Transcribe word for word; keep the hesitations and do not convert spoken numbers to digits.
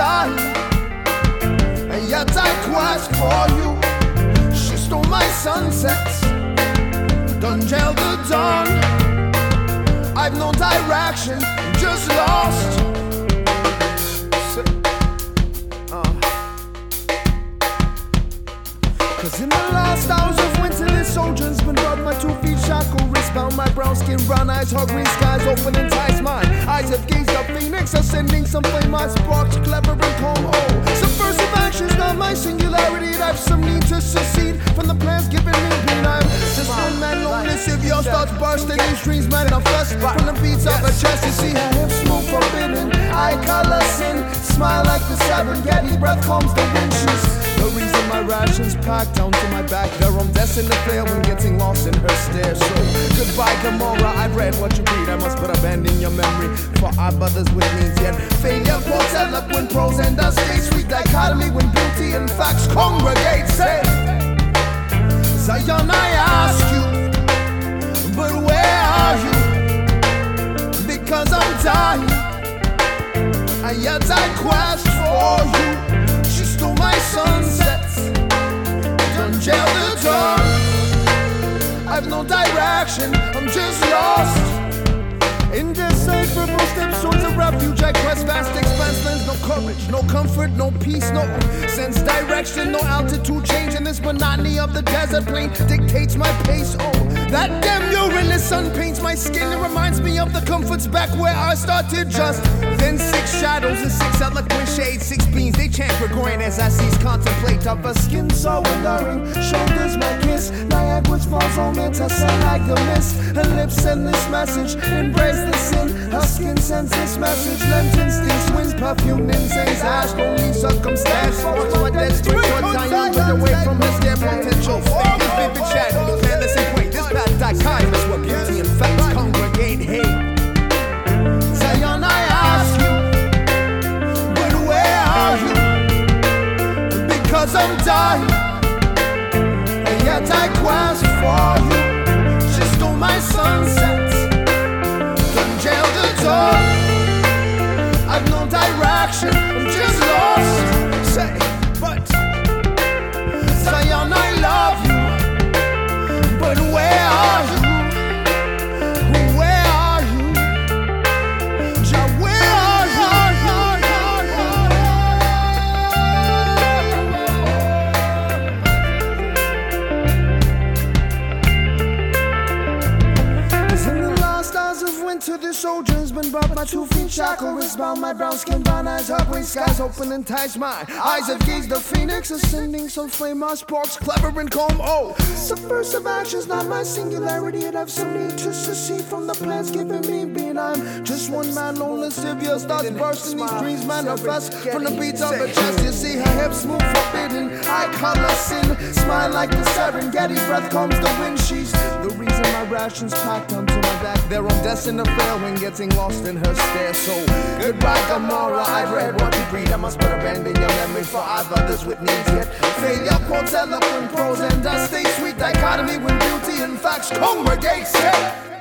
dying, and yet I quest for you. She stole my sunsets, done jailed the dawn. I've no direction, just lost. Uh. Cause in the last hours of winter, this soldier's been brought. My two feet shackled, wrist bound, my brown skin, brown eyes, hot green skies open and ties mine. Eyes have gazed up, phoenix ascending, some flame my sparks, clever and calm. Oh, subversive actions, not my singularity. I've some need to secede from the plans given me. Being I'm just one man, loneliness. If your thoughts bursting, these dreams manifest from the beats of a chest. You see her hips move forbidden, eye color sin, smile like the Serengeti, breath calms the wind. She's the reason my rations packed down to my back. There I'm destined to fail when getting lost in her stare. So goodbye Gamora, I've read what you read. I must but abandon your memory for our brothers with needs. Yet failure quotes eloquent prose and a state sweet dichotomy when beauty and facts congregate. Say Zion, I ask you, but where are you? Because I'm dying, and yet I quest for you. She stole my sunsets, done jailed the dawn. I've no direction, I'm just lost. Indecipherable steps towards a refuge. I quest vast expanse, no courage, no comfort, no peace, no sense direction, no altitude change. In this monotony of the desert plain dictates my pace. Oh, that damn urine, the sun paints my skin. It reminds me of the comforts back where I started just. Then six shadows and six eloquent shades, six beams, they chant Gregorian as I cease contemplate of a skin so alluring. Shoulders my kiss, Niagara's falls on me to sun like the mist. Her lips send this message, embrace the sin. Her skin sends this message, lent instincts, winds, perfume, incense, ash, only circumstance. Watch my dead spring, what time you away from his dead potential. Think this vivid shadow, careless and quaint. This bad dichotomous where beauty and facts congregate. Hey, Zion, I ask you, but where are you? Because I'm dying, and yet I quest for you. She stole my sunsets, done jailed the door. I've no direction, I'm just lost. Say, but Zion, I love you, but where are you? Where are you? Jah, where are to the soldier's been brought. My two feet shackled, wrist bound, my brown skin, brown eyes, hot green skies open and ties my eyes have gazed the phoenix ascending, some flame my sparks, clever and calm. Oh, subversive actions, not my singularity. I'd have some need to secede from the plans given me. Being I'm just one man, loneliness. If your thoughts bursting, these dreams manifest from the beats of the chest. You see her hips move forbidden, eye color sin, smile like the Serengeti, breath calms the wind. She's the reason my rations packed onto my back. They're on destined to fail when getting lost in her stare. So goodbye Gamora, I've read what you read. I must but abandon your memory for I've others with needs. Yet failure quotes eloquent prose and a stay sweet dichotomy when beauty and facts congregate. Say